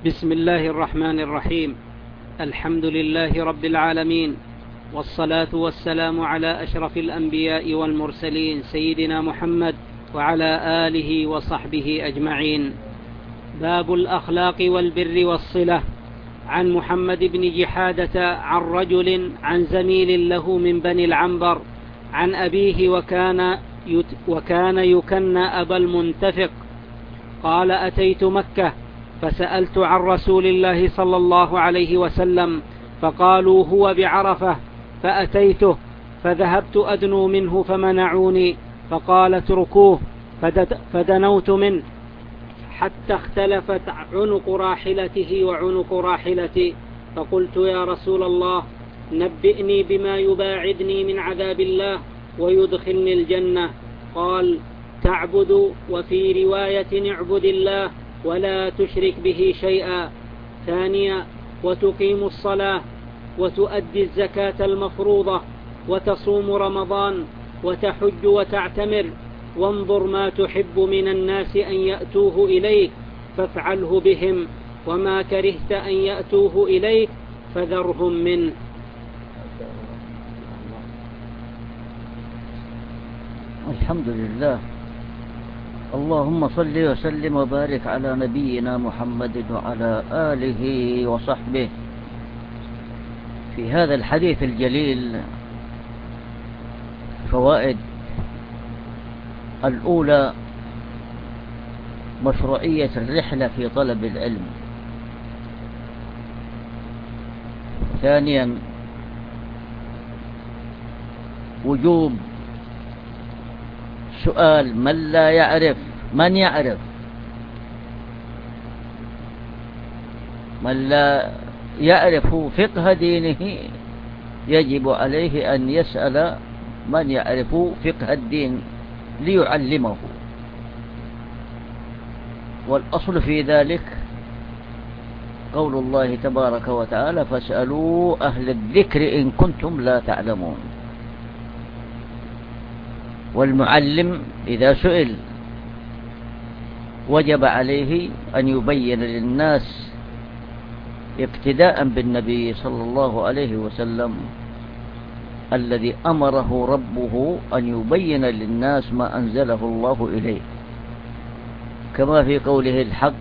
بسم الله الرحمن الرحيم. الحمد لله رب العالمين، والصلاة والسلام على أشرف الأنبياء والمرسلين سيدنا محمد وعلى آله وصحبه أجمعين. باب الأخلاق والبر والصلة. عن محمد بن جحادة عن رجل عن زميل له من بني العنبر عن أبيه وكان يكنى أبا المنتفق قال: أتيت مكة فسألت عن رسول الله صلى الله عليه وسلم فقالوا هو بعرفة، فأتيته فذهبت أدنو منه فمنعوني، فقال: اتركوه، فدنوت منه حتى اختلفت عنق راحلته وعنق راحلتي، فقلت: يا رسول الله، نبئني بما يباعدني من عذاب الله ويدخلني الجنة. قال: تعبد، وفي رواية اعبد الله ولا تشرك به شيئا. ثانيا: وتقيم الصلاة، وتؤدي الزكاة المفروضة، وتصوم رمضان، وتحج وتعتمر، وانظر ما تحب من الناس أن يأتوه إليك فافعله بهم، وما كرهت أن يأتوه إليك فذرهم منه. الحمد لله، اللهم صل وسلم وبارك على نبينا محمد وعلى آله وصحبه. في هذا الحديث الجليل فوائد. الأولى: مشروعية الرحلة في طلب العلم. ثانيا: وجوب سؤال من لا يعرف، من يعرف، من لا يعرف فقه دينه يجب عليه أن يسأل من يعرف فقه الدين ليعلمه. والأصل في ذلك قول الله تبارك وتعالى: فاسألوا أهل الذكر إن كنتم لا تعلمون. والمعلم إذا سئل وجب عليه أن يبين للناس اقتداء بالنبي صلى الله عليه وسلم الذي أمره ربه أن يبين للناس ما أنزله الله إليه، كما في قوله الحق: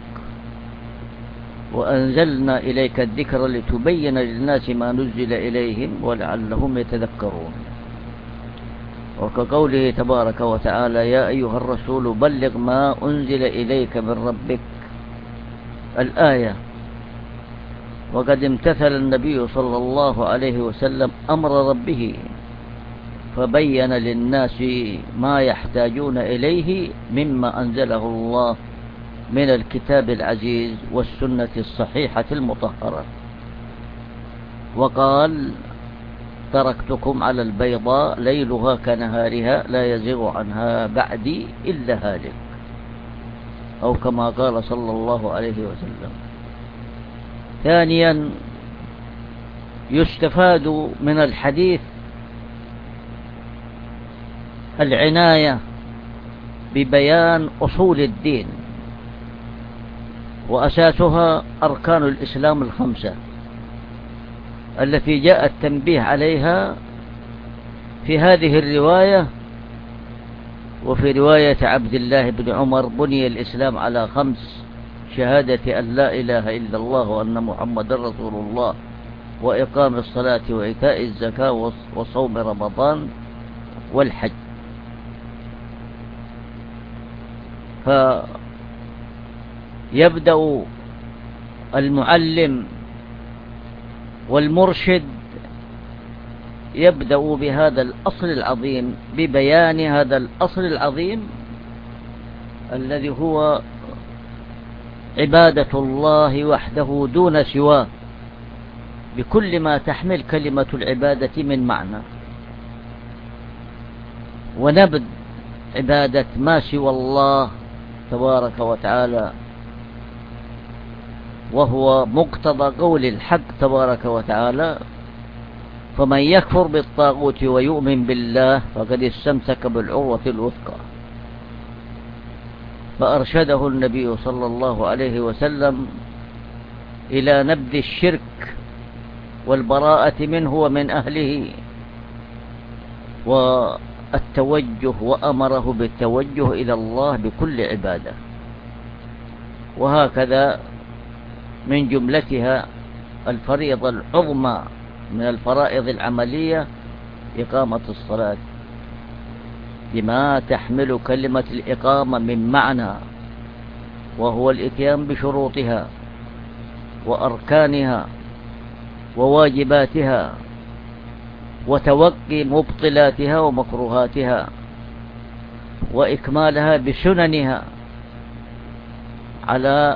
وأنزلنا إليك الذكر لتبين للناس ما نزل إليهم ولعلهم يتذكرون. وكقوله تبارك وتعالى: يا أيها الرسول بلغ ما أنزل إليك من ربك، الآية. وقد امتثل النبي صلى الله عليه وسلم أمر ربه فبين للناس ما يحتاجون إليه مما أنزله الله من الكتاب العزيز والسنة الصحيحة المطهرة. وقال: تركتكم على البيضاء ليلها كنهارها لا يزيغ عنها بعدي إلا هالك، أو كما قال صلى الله عليه وسلم. ثانيا: يستفاد من الحديث العناية ببيان أصول الدين، وأساسها أركان الإسلام الخمسة التي جاء التنبيه عليها في هذه الرواية. وفي رواية عبد الله بن عمر: بني الإسلام على خمس: شهادة أن لا إله إلا الله وأن محمد رسول الله، وإقام الصلاة وإيتاء الزكاة وصوم رمضان والحج. فيبدأ المعلم والمرشد يبدأ بهذا الأصل العظيم، ببيان هذا الأصل العظيم الذي هو عبادة الله وحده دون سواه، بكل ما تحمل كلمة العبادة من معنى، ونبذ عبادة ما سوى الله تبارك وتعالى، وهو مقتضى قول الحق تبارك وتعالى: فمن يكفر بالطاغوت ويؤمن بالله فقد استمسك بالعروة الوثقى. فأرشده النبي صلى الله عليه وسلم إلى نبذ الشرك والبراءة منه ومن أهله والتوجه، وأمره بالتوجه إلى الله بكل عبادة. وهكذا من جملتها الفريضة العظمى من الفرائض العملية إقامة الصلاة، بما تحمل كلمة الإقامة من معنى، وهو الإتيان بشروطها وأركانها وواجباتها وتوقي مبطلاتها ومكروهاتها وإكمالها بسننها على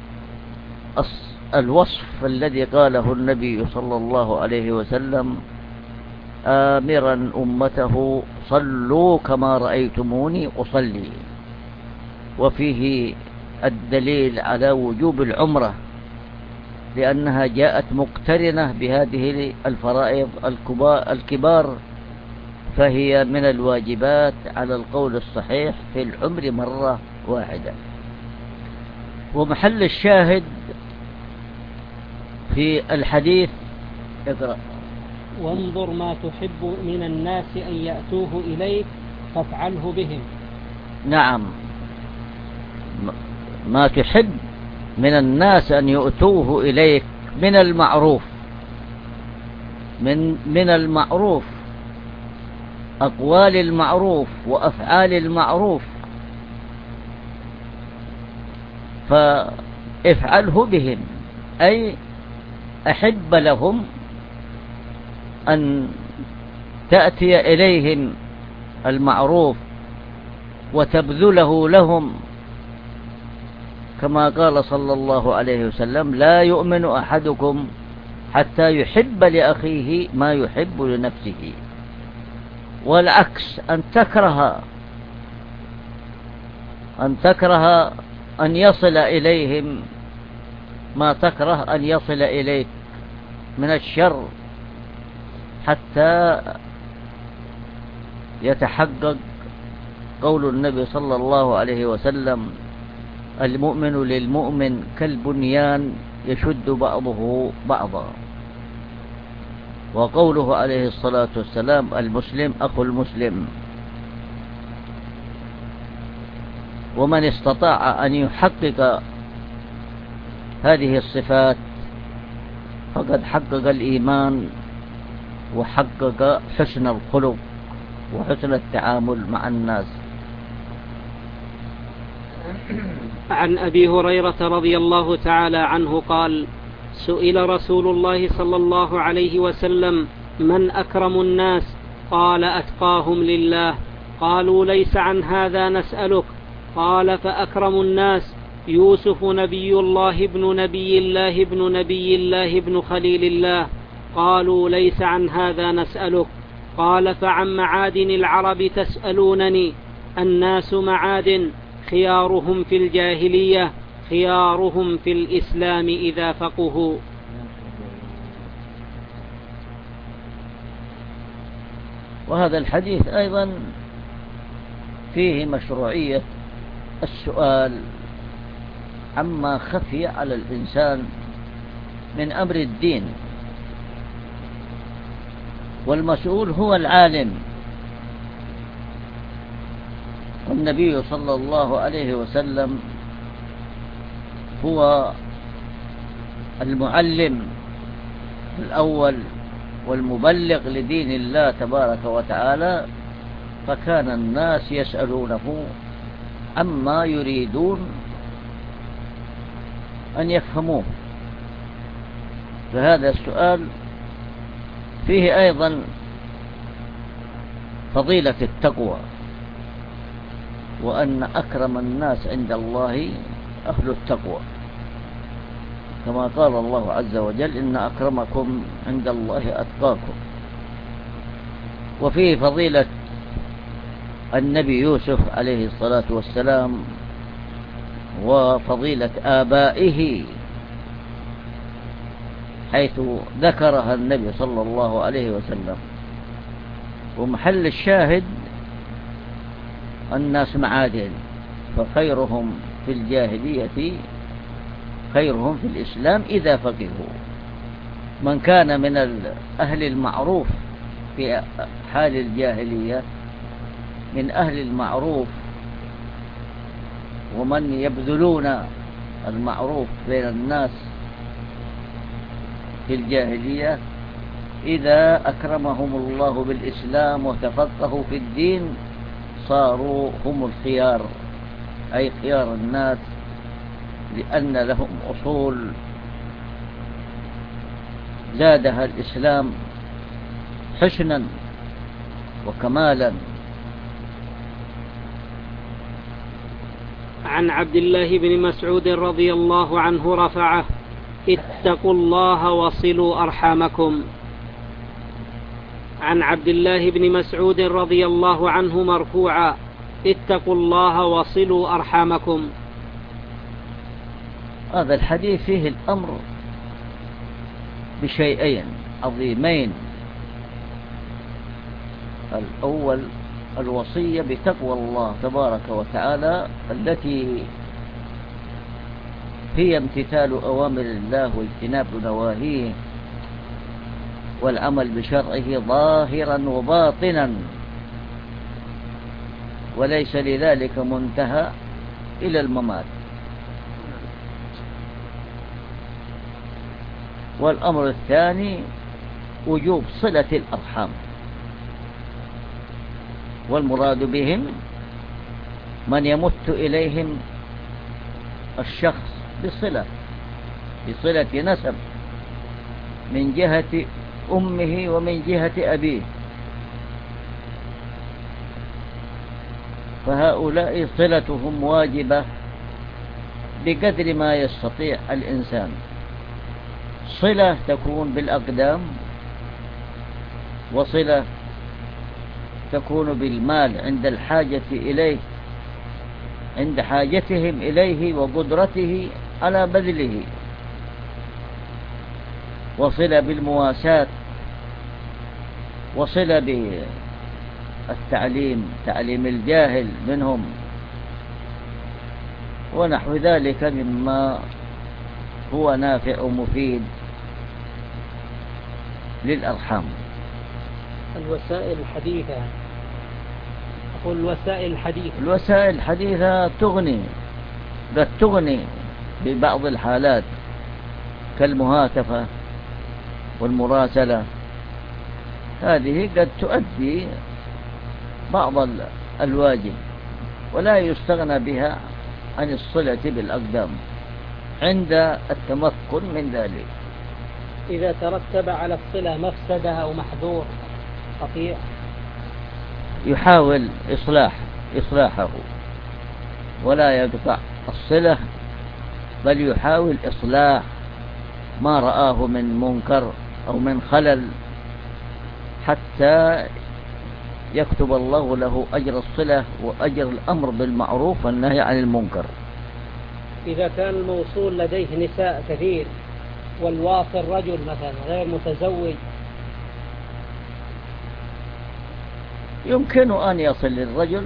الوصف الذي قاله النبي صلى الله عليه وسلم آمرا أمته صلوا كما رأيتموني أصلي. وفيه الدليل على وجوب العمرة، لأنها جاءت مقترنة بهذه الفرائض الكبار، فهي من الواجبات على القول الصحيح في العمر مرة واحدة. ومحل الشاهد في الحديث اقرأ: وانظر ما تحب من الناس أن يأتوه إليك فافعله بهم. نعم، ما تحب من الناس أن يؤتوه إليك من المعروف، من المعروف، أقوال المعروف وأفعال المعروف، فافعله بهم، أي أحب لهم أن تأتي إليهم المعروف وتبذله لهم، كما قال صلى الله عليه وسلم: لا يؤمن أحدكم حتى يحب لأخيه ما يحب لنفسه. والعكس، أن تكره أن يصل إليهم ما تكره أن يصل إليك من الشر، حتى يتحقق قول النبي صلى الله عليه وسلم: المؤمن للمؤمن كالبنيان يشد بعضه بعضا. وقوله عليه الصلاة والسلام: المسلم أخو المسلم. ومن استطاع أن يحقق هذه الصفات فقد حقق الإيمان وحقق حسن الخلق وحسن التعامل مع الناس. عن أبي هريرة رضي الله تعالى عنه قال: سئل رسول الله صلى الله عليه وسلم: من أكرم الناس؟ قال: أتقاهم لله. قالوا: ليس عن هذا نسألك. قال: فأكرم الناس يوسف نبي الله ابن نبي الله ابن نبي الله ابن خليل الله. قالوا: ليس عن هذا نسألك. قال: فعن معادن العرب تسألونني؟ الناس معادن، خيارهم في الجاهلية خيارهم في الإسلام إذا فقهوا. وهذا الحديث أيضا فيه مشروعية السؤال عما خفي على الإنسان من أمر الدين، والمسؤول هو العالم. والنبي صلى الله عليه وسلم هو المعلم الأول والمبلغ لدين الله تبارك وتعالى، فكان الناس يسألونه عما يريدون أن يفهموه. فهذا السؤال فيه أيضا فضيلة التقوى، وأن أكرم الناس عند الله أهل التقوى، كما قال الله عز وجل: إن أكرمكم عند الله أتقاكم. وفيه فضيلة النبي يوسف عليه الصلاة والسلام وفضيلة آبائه، حيث ذكرها النبي صلى الله عليه وسلم. ومحل الشاهد: الناس معادن، فخيرهم في الجاهلية خيرهم في الإسلام إذا فقهوا. من كان من أهل المعروف في حال الجاهلية، من أهل المعروف ومن يبذلون المعروف بين الناس في الجاهلية، إذا أكرمهم الله بالإسلام وتفقهوا في الدين صاروا هم الخيار، أي خيار الناس، لأن لهم أصول زادها الإسلام حسنا وكمالا. عن عبد الله بن مسعود رضي الله عنه رفعه: اتقوا الله وصلوا أرحامكم. عن عبد الله بن مسعود رضي الله عنه مرفوعا: اتقوا الله وصلوا أرحامكم. هذا الحديث فيه الأمر بشيئين عظيمين: الأول الوصية بتقوى الله تبارك وتعالى، التي هي امتثال أوامر الله واجتناب نواهيه والعمل بشرعه ظاهرا وباطنا، وليس لذلك منتهى إلى الممات. والأمر الثاني وجوب صلة الأرحام، والمراد بهم من يمت إليهم الشخص بصلة نسب من جهة أمه ومن جهة أبيه، فهؤلاء صلتهم واجبة بقدر ما يستطيع الإنسان. صلة تكون بالأقدام، وصلة تكون بالمال عند الحاجة إليه، عند حاجتهم إليه وقدرته على بذله، وصلة بالمواساة، وصلة بالتعليم، تعليم الجاهل منهم، ونحو ذلك مما هو نافع ومفيد للأرحام. الوسائل الحديثة، أقول الوسائل الحديثة تغني، قد تغني في بعض الحالات كالمهاتفة والمراسلة، هذه قد تؤدي بعض الواجب، ولا يستغنى بها عن الصلة بالأقدام عند التمكن من ذلك. إذا ترتب على الصلة مفسدة أو محذور قطيع، يحاول إصلاحه ولا يقطع الصلة، بل يحاول إصلاح ما رآه من منكر أو من خلل، حتى يكتب الله له أجر الصلة وأجر الأمر بالمعروف والنهي عن المنكر. إذا كان الموصول لديه نساء كثير والواصل رجل مثلا غير متزوج، يمكن أن يصل للرجل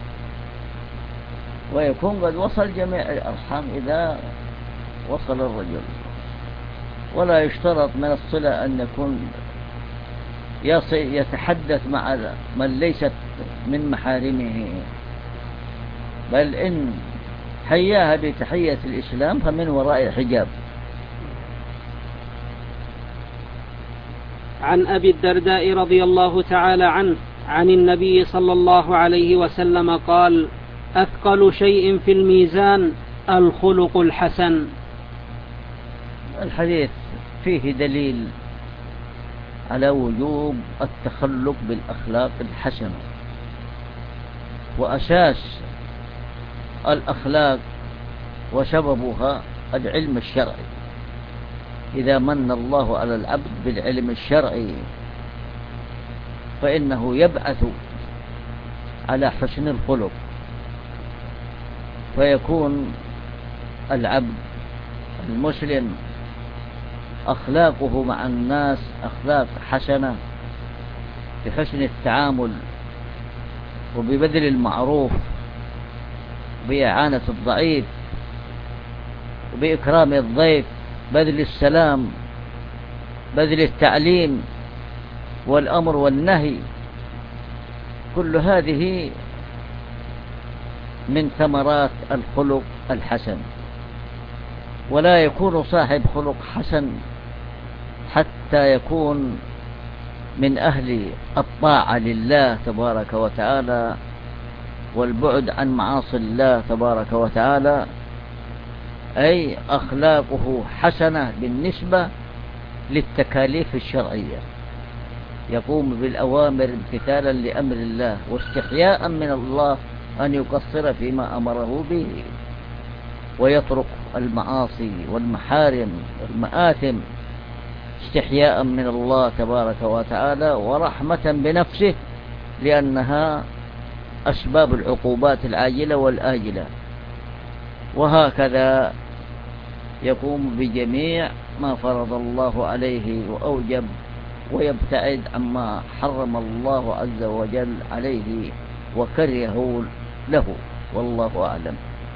ويكون قد وصل جميع الأرحام إذا وصل الرجل، ولا يشترط من الصلة أن يكون يتحدث مع من ليست من محارمه، بل إن حياها بتحية الإسلام فمن وراء حجاب. عن أبي الدرداء رضي الله تعالى عنه عن النبي صلى الله عليه وسلم قال: أثقل شيء في الميزان الخلق الحسن. الحديث فيه دليل على وجوب التخلق بالأخلاق الحسنة، وأساس الأخلاق وسببها العلم الشرعي. إذا من الله على العبد بالعلم الشرعي فإنه يبعث على حسن الخلق، فيكون العبد المسلم أخلاقه مع الناس أخلاق حسنة، بحسن التعامل وببذل المعروف، بإعانة الضعيف، بإكرام الضيف، بذل السلام، بذل التعليم والأمر والنهي، كل هذه من ثمرات الخلق الحسن. ولا يكون صاحب خلق حسن حتى يكون من أهل الطاعة لله تبارك وتعالى والبعد عن معاصي الله تبارك وتعالى، أي أخلاقه حسنة بالنسبة للتكاليف الشرعية، يقوم بالأوامر امتثالا لأمر الله واستحياء من الله أن يقصر فيما أمره به، ويترك المعاصي والمحارم والمآثم استحياء من الله تبارك وتعالى ورحمة بنفسه، لأنها أسباب العقوبات العاجلة والآجلة. وهكذا يقوم بجميع ما فرض الله عليه وأوجب، ويبتعد عما حرم الله عز وجل عليه وكرهه له، والله أعلم.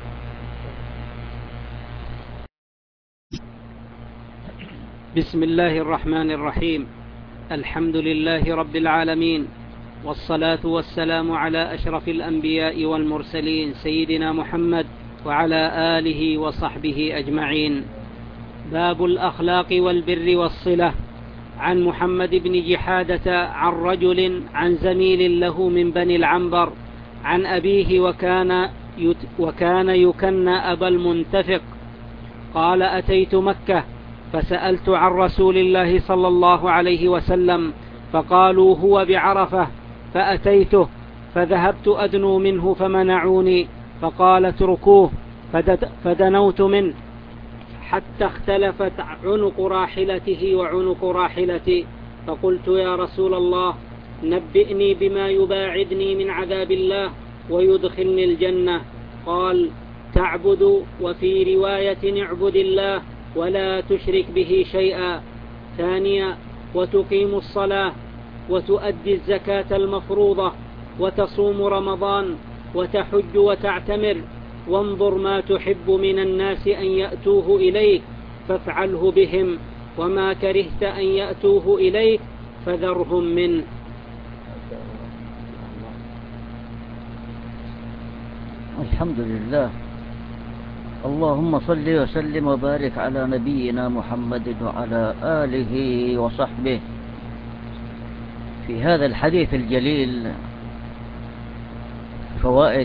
بسم الله الرحمن الرحيم. الحمد لله رب العالمين، والصلاة والسلام على أشرف الأنبياء والمرسلين سيدنا محمد وعلى آله وصحبه أجمعين. باب الأخلاق والبر والصلة. عن محمد بن جحادة عن رجل عن زميل له من بني العنبر عن أبيه وكان يكنى أبا المنتفق قال: أتيت مكة فسألت عن رسول الله صلى الله عليه وسلم فقالوا هو بعرفة، فأتيته فذهبت أدنو منه فمنعوني، فقال: اتركوه، فدنوت منه حتى اختلفت عنق راحلته وعنق راحلتي، فقلت: يا رسول الله، نبئني بما يباعدني من عذاب الله ويدخلني الجنة. قال: تعبد، وفي رواية اعبد الله ولا تشرك به شيئا. ثانيا: وتقيم الصلاة، وتؤدي الزكاة المفروضة، وتصوم رمضان، وتحج وتعتمر، وانظر ما تحب من الناس أن يأتوه إليك فافعله بهم، وما كرهت أن يأتوه إليك فذرهم منه. الحمد لله، اللهم صل وسلم وبارك على نبينا محمد وعلى آله وصحبه. في هذا الحديث الجليل فوائد.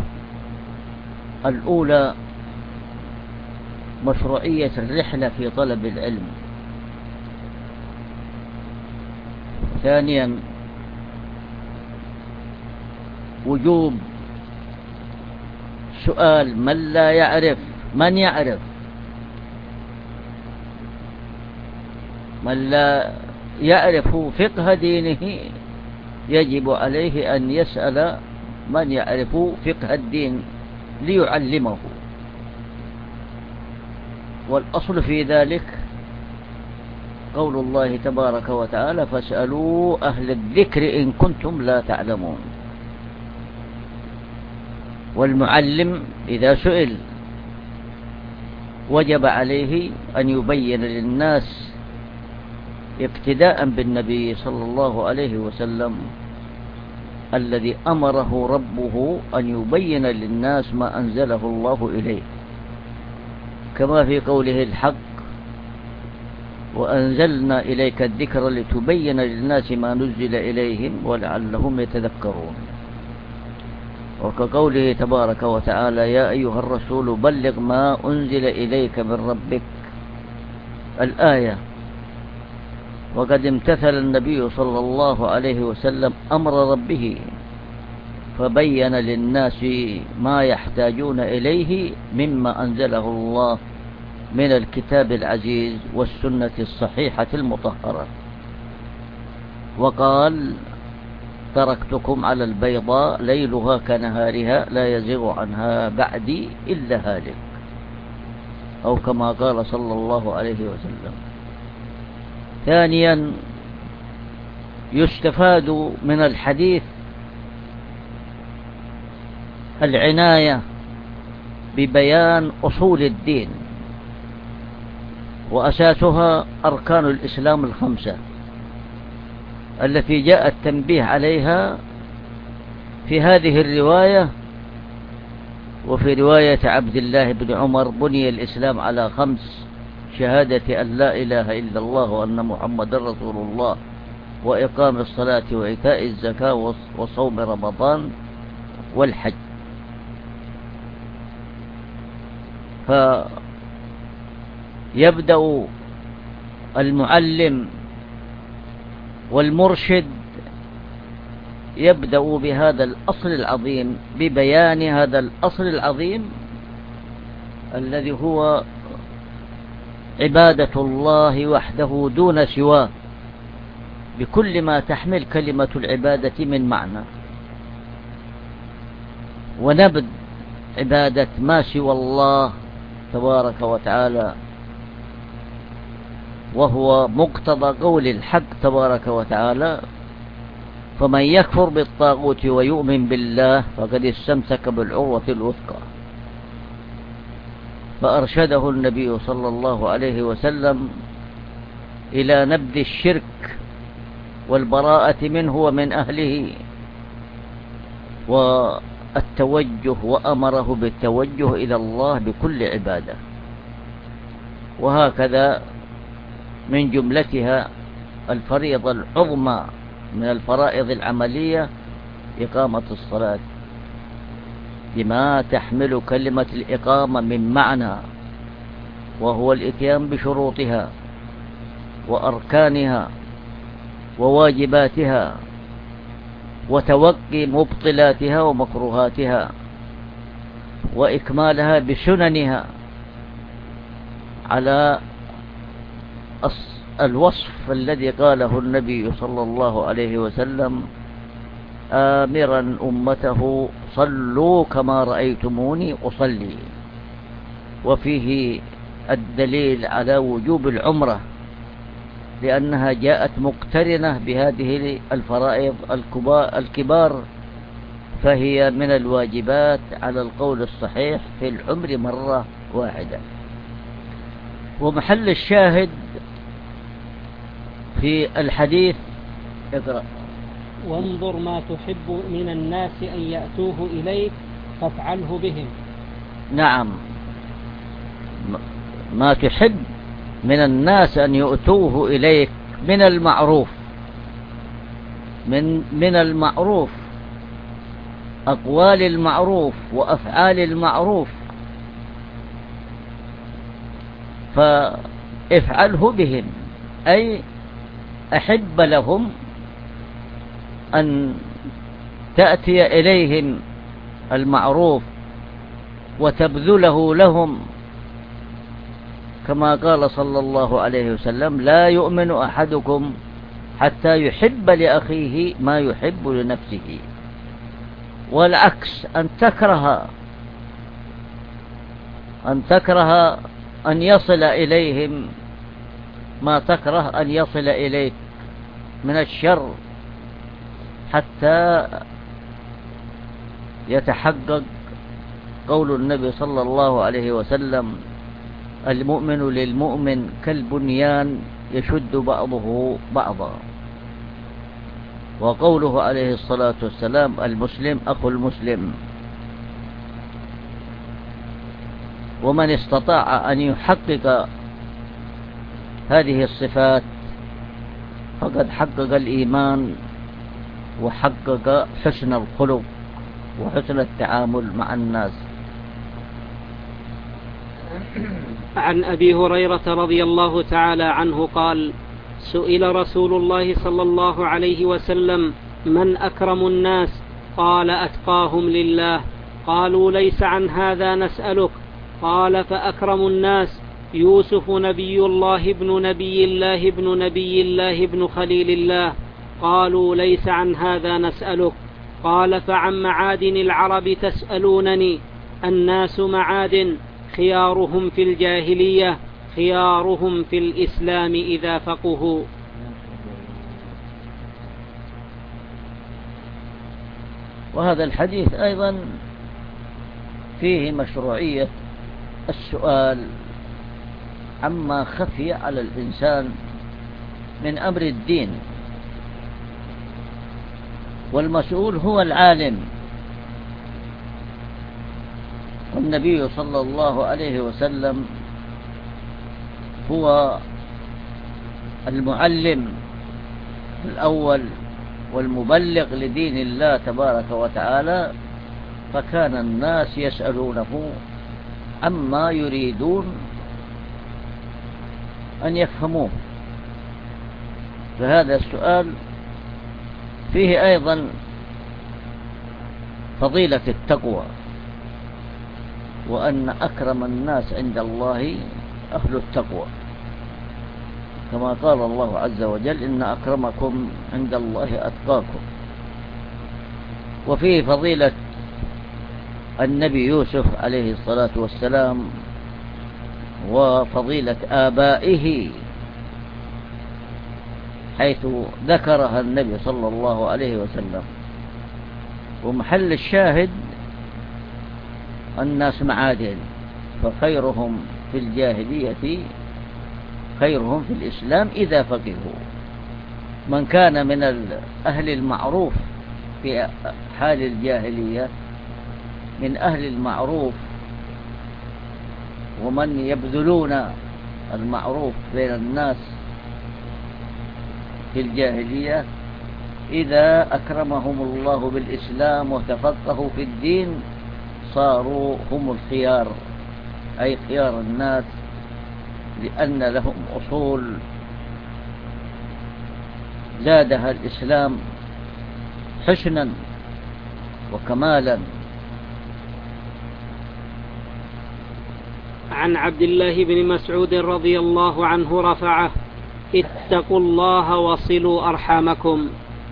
الأولى: مشروعية الرحلة في طلب العلم. ثانيا: وجوب سؤال من لا يعرف، من يعرف، من لا يعرف فقه دينه يجب عليه أن يسأل من يعرف فقه الدين ليعلمه. والأصل في ذلك قول الله تبارك وتعالى: فاسألوا أهل الذكر إن كنتم لا تعلمون. والمعلم إذا سئل وجب عليه أن يبين للناس اقتداء بالنبي صلى الله عليه وسلم الذي أمره ربه أن يبين للناس ما أنزله الله إليه، كما في قوله الحق: وأنزلنا إليك الذكر لتبين للناس ما نزل إليهم ولعلهم يتذكرون. وكقوله تبارك وتعالى: يا أيها الرسول بلغ ما أنزل إليك من ربك، الآية. وقد امتثل النبي صلى الله عليه وسلم أمر ربه فبين للناس ما يحتاجون إليه مما أنزله الله من الكتاب العزيز والسنة الصحيحة المطهرة. وقال: تركتكم على البيضاء ليلها كنهارها لا يزيغ عنها بعدي إلا هالك، أو كما قال صلى الله عليه وسلم. ثانيا: يستفاد من الحديث العناية ببيان أصول الدين وأساسها أركان الإسلام الخمسة التي جاء التنبيه عليها في هذه الرواية وفي رواية عبد الله بن عمر: بني الإسلام على خمس: شهادة أن لا إله إلا الله وأن محمد رسول الله، وإقام الصلاة وإيتاء الزكاة وصوم رمضان والحج. فيبدأ المعلم والمرشد يبدأ بهذا الأصل العظيم، ببيان هذا الأصل العظيم الذي هو عبادة الله وحده دون سواه، بكل ما تحمل كلمة العبادة من معنى، ونبذ عبادة ما سوى الله تبارك وتعالى، وهو مقتضى قول الحق تبارك وتعالى: فمن يكفر بالطاغوت ويؤمن بالله فقد استمسك بالعروة الوثقى. فأرشده النبي صلى الله عليه وسلم إلى نبذ الشرك والبراءة منه ومن أهله والتوجه، وأمره بالتوجه إلى الله بكل عبادة. وهكذا من جملتها الفريضة العظمى من الفرائض العملية إقامة الصلاة، بما تحمل كلمة الإقامة من معنى، وهو الإتيان بشروطها وأركانها وواجباتها، وتوقي مبطلاتها ومكروهاتها، وإكمالها بسننها على الوصف الذي قاله النبي صلى الله عليه وسلم: آمرا أمته صلوا كما رأيتموني أصلي. وفيه الدليل على وجوب العمرة، لأنها جاءت مقترنة بهذه الفرائض الكبار، فهي من الواجبات على القول الصحيح في العمر مرة واحدة. ومحل الشاهد في الحديث: اقرأ. وانظر ما تحب من الناس أن يأتوه إليك فافعله بهم. نعم، ما تحب من الناس أن يؤتوه إليك من المعروف، من المعروف، أقوال المعروف وأفعال المعروف، فافعله بهم، أي أحب لهم أن تأتي إليهم المعروف وتبذله لهم، كما قال صلى الله عليه وسلم: لا يؤمن أحدكم حتى يحب لأخيه ما يحب لنفسه. والعكس، أن تكره أن يصل إليهم ما تكره أن يصل إليك من الشر، حتى يتحقق قول النبي صلى الله عليه وسلم: المؤمن للمؤمن كالبنيان يشد بعضه بعضا. وقوله عليه الصلاة والسلام: المسلم أخو المسلم. ومن استطاع أن يحقق هذه الصفات فقد حقق الإيمان وحقق حسن الخلق وحسن التعامل مع الناس. عن أبي هريرة رضي الله تعالى عنه قال: سئل رسول الله صلى الله عليه وسلم: من أكرم الناس؟ قال: أتقاهم لله. قالوا: ليس عن هذا نسألك. قال: فأكرم الناس يوسف نبي الله ابن نبي الله ابن نبي الله ابن خليل الله. قالوا: ليس عن هذا نسألك. قال: فعن معادن العرب تسألونني؟ الناس معادن، خيارهم في الجاهلية خيارهم في الإسلام إذا فقهوا. وهذا الحديث أيضا فيه مشروعية السؤال عما خفي على الإنسان من أمر الدين، والمسؤول هو العالم. والنبي صلى الله عليه وسلم هو المعلم الأول والمبلغ لدين الله تبارك وتعالى، فكان الناس يسألونه عما يريدون أن يفهموه. فهذا السؤال فيه أيضا فضيلة التقوى، وأن أكرم الناس عند الله أهل التقوى، كما قال الله عز وجل: إن أكرمكم عند الله أتقاكم. وفيه فضيلة النبي يوسف عليه الصلاة والسلام، وفضيلة آبائه، حيث ذكرها النبي صلى الله عليه وسلم. ومحل الشاهد الناس معادن، فخيرهم في الجاهلية خيرهم في الإسلام إذا فقهوا. من كان من أهل المعروف في حال الجاهلية من أهل المعروف ومن يبذلون المعروف بين الناس في الجاهلية، إذا أكرمهم الله بالإسلام وتفقهوا في الدين صاروا هم الخيار، أي خيار الناس، لأن لهم أصول زادها الإسلام حسنا وكمالا. عن عبد الله بن مسعود رضي الله عنه رفعه: اتقوا الله وصلوا أرحامكم.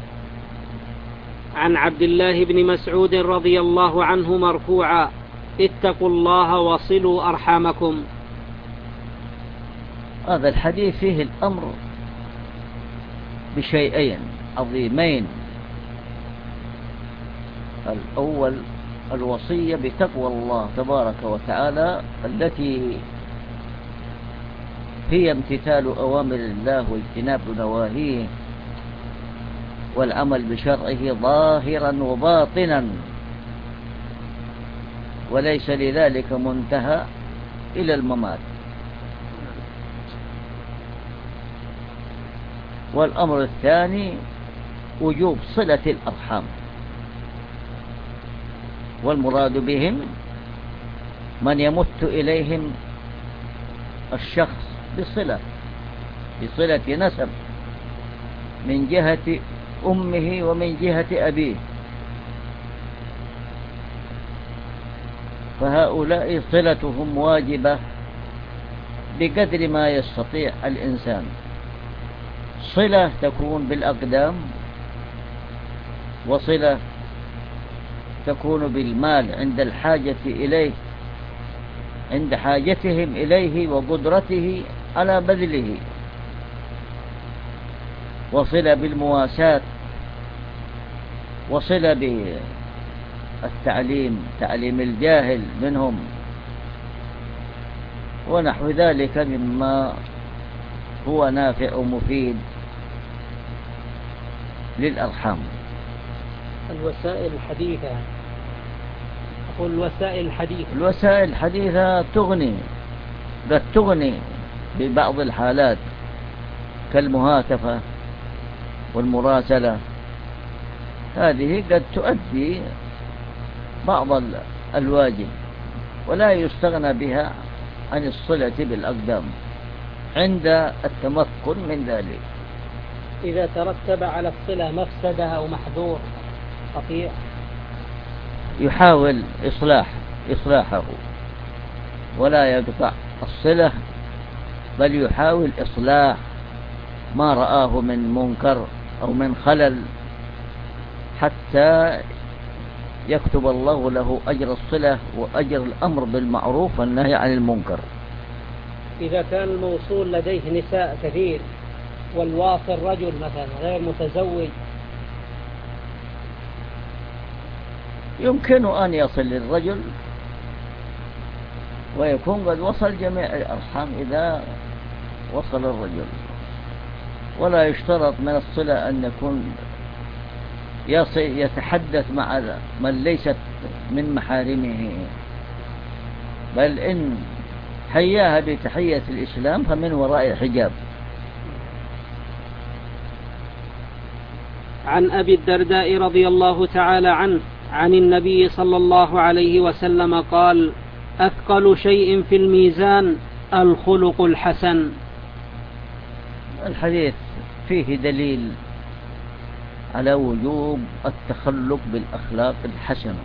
عن عبد الله بن مسعود رضي الله عنه مرفوعا: اتقوا الله وصلوا أرحامكم. هذا الحديث فيه الأمر بشيئين عظيمين: الأول الوصية بتقوى الله تبارك وتعالى، التي هي امتثال أوامر الله واجتناب نواهيه والعمل بشرعه ظاهرا وباطنا، وليس لذلك منتهى إلى الممات. والأمر الثاني وجوب صلة الأرحام، والمراد بهم من يمت إليهم الشخص بصلة نسب من جهة أمه ومن جهة أبيه، فهؤلاء صلتهم واجبة بقدر ما يستطيع الإنسان. صلة تكون بالأقدام، وصلة تكون بالمال عند الحاجة إليه، عند حاجتهم إليه وقدرته على بذله، وصلة بالمواساة، وصلة بالتعليم، تعليم الجاهل منهم، ونحو ذلك مما هو نافع ومفيد للأرحام. الوسائل الحديثة، أقول الوسائل الحديثة تغني، قد تغني في بعض الحالات كالمهاتفة والمراسلة، هذه قد تؤدي بعض الواجب، ولا يستغنى بها عن الصلة بالأقدام عند التمكن من ذلك. إذا ترتب على الصلة مفسدة أو محذور خطير يحاول إصلاحه، ولا يقطع الصلة، بل يحاول إصلاح ما رآه من منكر أو من خلل، حتى يكتب الله له أجر الصلة وأجر الأمر بالمعروف والنهي عن المنكر. إذا كان الموصول لديه نساء كثير والواصل رجل مثلا غير متزوج، يمكن أن يصل للرجل ويكون قد وصل جميع الأرحام إذا وصل الرجل. ولا يشترط من الصلة أن يكون يتحدث مع من ليست من محارمه، بل إن حياها بتحية الإسلام فمن وراء الحجاب. عن أبي الدرداء رضي الله تعالى عنه عن النبي صلى الله عليه وسلم قال: أثقل شيء في الميزان الخلق الحسن. الحديث فيه دليل على وجوب التخلق بالأخلاق الحسنة،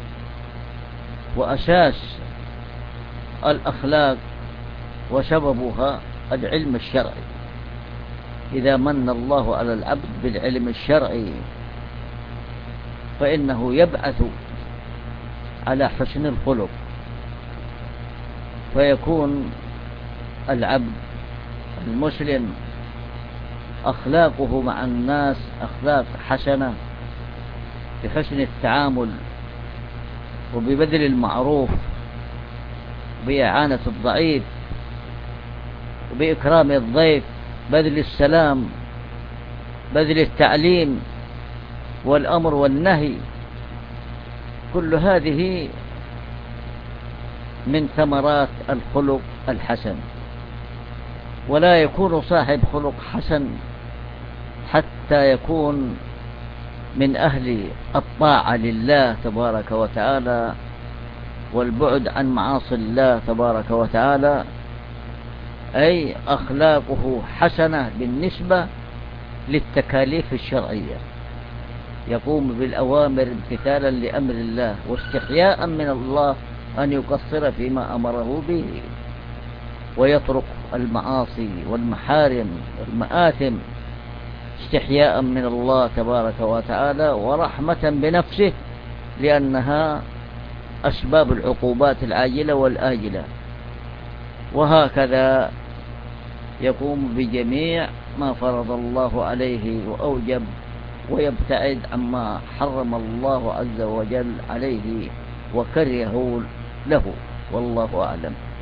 وأساس الأخلاق وسببها العلم الشرعي. إذا من الله على العبد بالعلم الشرعي فإنه يبعث على حسن الخلق، فيكون العبد المسلم أخلاقه مع الناس أخلاق حسنة، بحسن التعامل وببذل المعروف وبإعانة الضعيف وبإكرام الضيف، بذل السلام، بذل التعليم والأمر والنهي. كل هذه من ثمرات الخلق الحسن. ولا يكون صاحب خلق حسن حتى يكون من أهل الطاعة لله تبارك وتعالى والبعد عن معاصي الله تبارك وتعالى، أي أخلاقه حسنة بالنسبة للتكاليف الشرعية، يقوم بالأوامر امتثالا لأمر الله واستحياء من الله أن يقصر فيما أمره به، ويترك المعاصي والمحارم والمآثم استحياء من الله تبارك وتعالى ورحمة بنفسه، لأنها أسباب العقوبات العاجلة والآجلة. وهكذا يقوم بجميع ما فرض الله عليه وأوجب، ويبتعد عما حرم الله عز وجل عليه وكرهه له، والله أعلم.